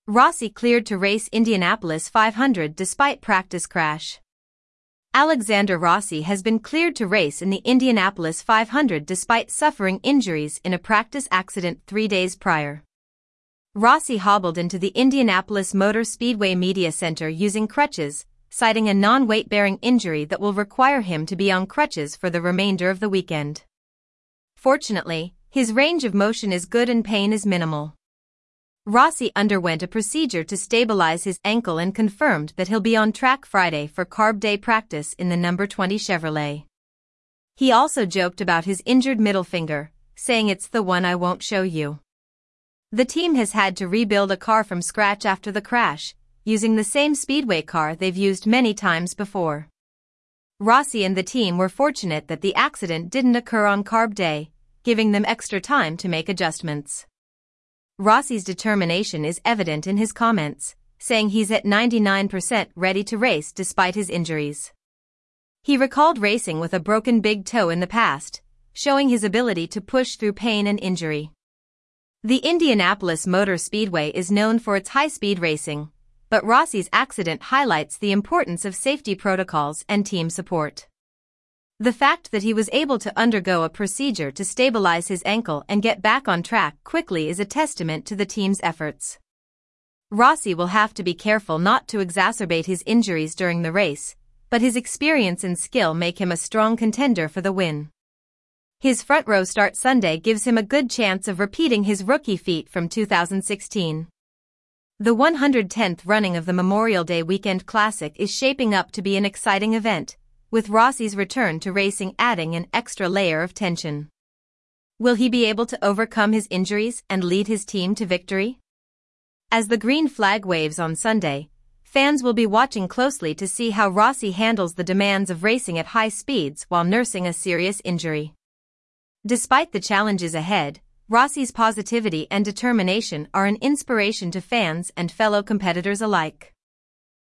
Rossi cleared to race Indianapolis 500 despite practice crash. Alexander Rossi has been cleared to race in the Indianapolis 500 despite suffering injuries in a practice accident 3 days prior. Rossi hobbled into the Indianapolis Motor Speedway Media Center using crutches, citing a non-weight-bearing injury that will require him to be on crutches for the remainder of the weekend. Fortunately, his range of motion is good and pain is minimal. Rossi underwent a procedure to stabilize his ankle and confirmed that he'll be on track Friday for Carb Day practice in the number 20 Chevrolet. He also joked about his injured middle finger, saying it's the one I won't show you. The team has had to rebuild a car from scratch after the crash, using the same speedway car they've used many times before. Rossi and the team were fortunate that the accident didn't occur on Carb Day, giving them extra time to make adjustments. Rossi's determination is evident in his comments, saying he's at 99% ready to race despite his injuries. He recalled racing with a broken big toe in the past, showing his ability to push through pain and injury. The Indianapolis Motor Speedway is known for its high-speed racing, but Rossi's accident highlights the importance of safety protocols and team support. The fact that he was able to undergo a procedure to stabilize his ankle and get back on track quickly is a testament to the team's efforts. Rossi will have to be careful not to exacerbate his injuries during the race, but his experience and skill make him a strong contender for the win. His front-row start Sunday gives him a good chance of repeating his rookie feat from 2016. The 110th running of the Memorial Day Weekend Classic is shaping up to be an exciting event, with Rossi's return to racing adding an extra layer of tension. Will he be able to overcome his injuries and lead his team to victory? As the green flag waves on Sunday, fans will be watching closely to see how Rossi handles the demands of racing at high speeds while nursing a serious injury. Despite the challenges ahead, Rossi's positivity and determination are an inspiration to fans and fellow competitors alike.